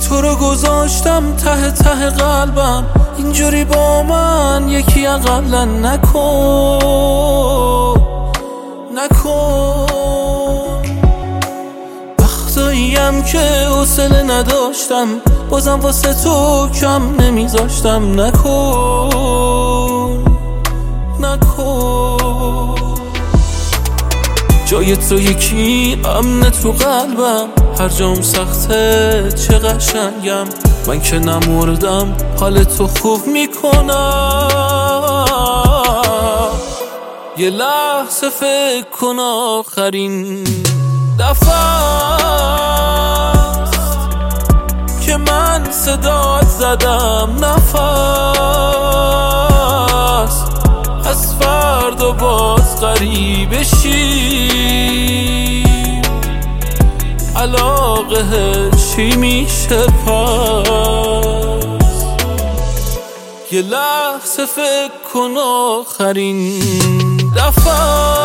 تو رو گذاشتم ته ته قلبم، اینجوری با من یکی اقلا نکن. وقتاییم که حوصله نداشتم بازم واسه تو کم نمیذاشتم. نکن جای تو یکی امنه تو قلبم، هر جام سخته چه قشنگم. من که نمردم حال تو خوب میکنم. یه لحظه فکر کن آخرین دفعه است که من صدات زدم نفس. از فردا باز غریبه شی، علاقه چی میشه پس؟ یه لحظه فکر کن آخرین دفعه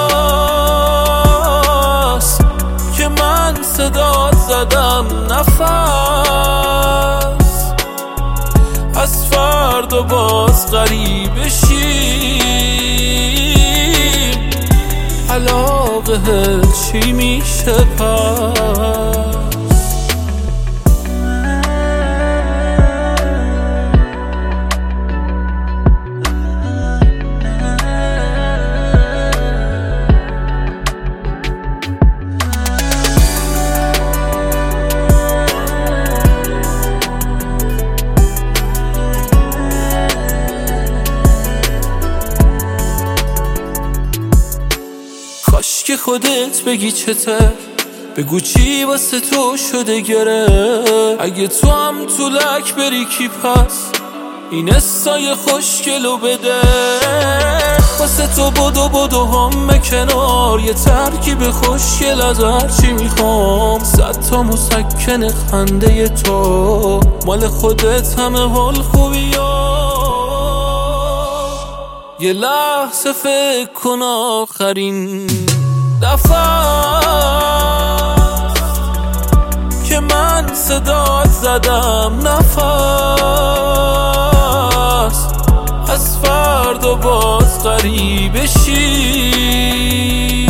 است که من صدات زدم نفس. از فردا باز غریبه شی، علاقه چی میشه پس؟ کاش که خودت بگی چته، بگو چی واسه تو شده گره. اگه تو هم تو لک بری کی پس این استای خوشگلو بده. واسه تو بدو هم کنار، یه ترکیب خوشگل از هرچی میخوام. 100 تا مسکن خنده تو مال خودت همه حال خوبی ها. یه لحظه فکر کن آخرین دفعه که من صدات زدم نفس. از فردا باز غریبه شی،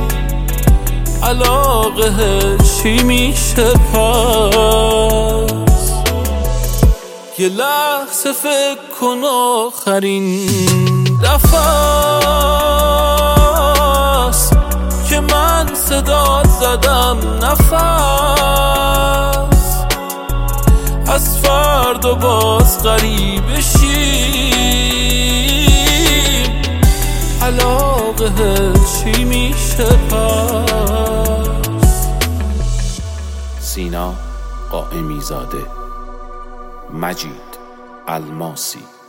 علاقه چی میشه پس؟ یه لحظه فکر کن آخرین دفعه است که من صدات زدم نفس. از فردا باز غریبه شی، علاقه چی میشه پس؟ سینا قائمی زاده، مجید الماسی.